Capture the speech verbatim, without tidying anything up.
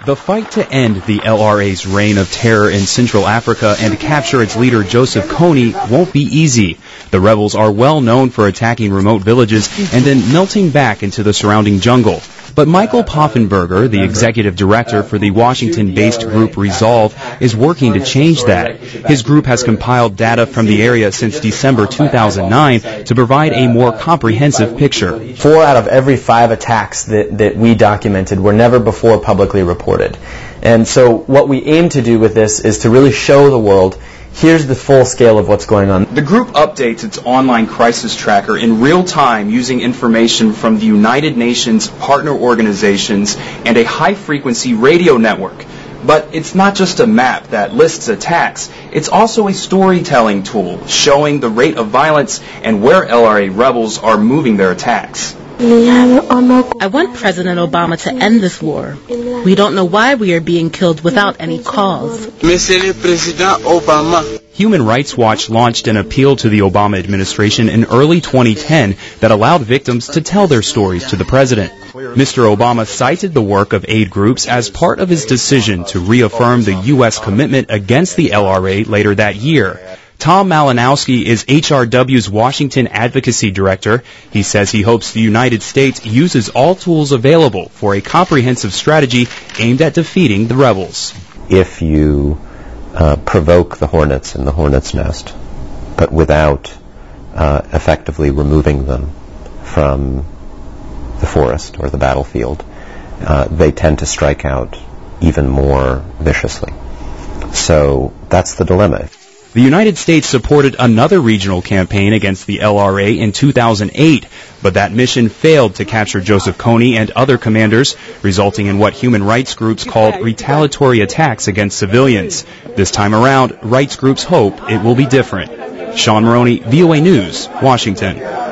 The fight to end the L R A's reign of terror in Central Africa and capture its leader Joseph Kony won't be easy. The rebels are well known for attacking remote villages and then melting back into the surrounding jungle. But Michael Poffenberger, the executive director for the Washington-based group Resolve, is working to change that. His group has compiled data from the area since December two thousand nine to provide a more comprehensive picture. Four out of every five attacks that, that we documented were never before publicly reported. And so what we aim to do with this is to really show the world, here's the full scale of what's going on. The group updates its online crisis tracker in real time using information from the United Nations partner organizations and a high-frequency radio network. But it's not just a map that lists attacks. It's also a storytelling tool showing the rate of violence and where L R A rebels are moving their attacks. I want President Obama to end this war. We don't know why we are being killed without any cause. Monsieur President Obama. Human Rights Watch launched an appeal to the Obama administration in early twenty ten that allowed victims to tell their stories to the president. Mister Obama cited the work of aid groups as part of his decision to reaffirm the U S commitment against the L R A later that year. Tom Malinowski is H R W's Washington Advocacy Director. He says he hopes the United States uses all tools available for a comprehensive strategy aimed at defeating the rebels. If you uh, provoke the hornets in the hornet's nest, but without uh, effectively removing them from the forest or the battlefield, uh, they tend to strike out even more viciously. So that's the dilemma. The United States supported another regional campaign against the L R A in two thousand eight, but that mission failed to capture Joseph Kony and other commanders, resulting in what human rights groups called retaliatory attacks against civilians. This time around, rights groups hope it will be different. Sean Maroney, V O A News, Washington.